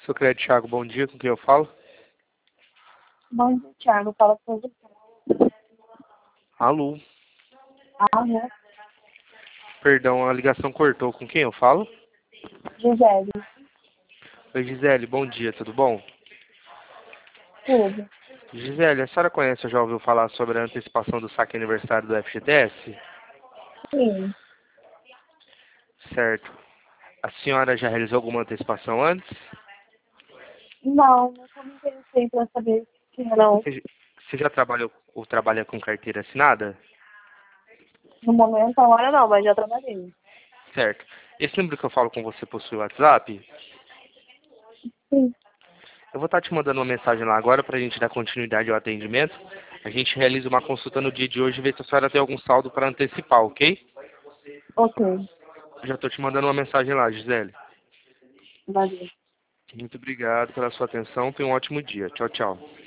Sou Crédito Thiago, bom dia, com quem eu falo? Bom dia, Thiago. Fala com você. Alô? Alô, Perdão, a ligação cortou, com quem eu falo? Gisele. Oi, Gisele, bom dia, tudo bom? Tudo. Gisele, a senhora conhece ou já ouviu falar sobre a antecipação do saque aniversário do FGTS? Sim. Certo. A senhora já realizou alguma antecipação antes? Não, nunca me interessei pra saber se não. Você já trabalhou ou trabalha com carteira assinada? No momento, agora não, mas já trabalhei. Certo. Esse número que eu falo com você possui WhatsApp? Sim. Eu vou estar te mandando uma mensagem lá agora para a gente dar continuidade ao atendimento. A gente realiza uma consulta no dia de hoje e vê se a senhora tem algum saldo para antecipar, ok? Ok. Eu já estou te mandando uma mensagem lá, Gisele. Valeu. Muito obrigado pela sua atenção. Tenha um ótimo dia. Tchau, tchau.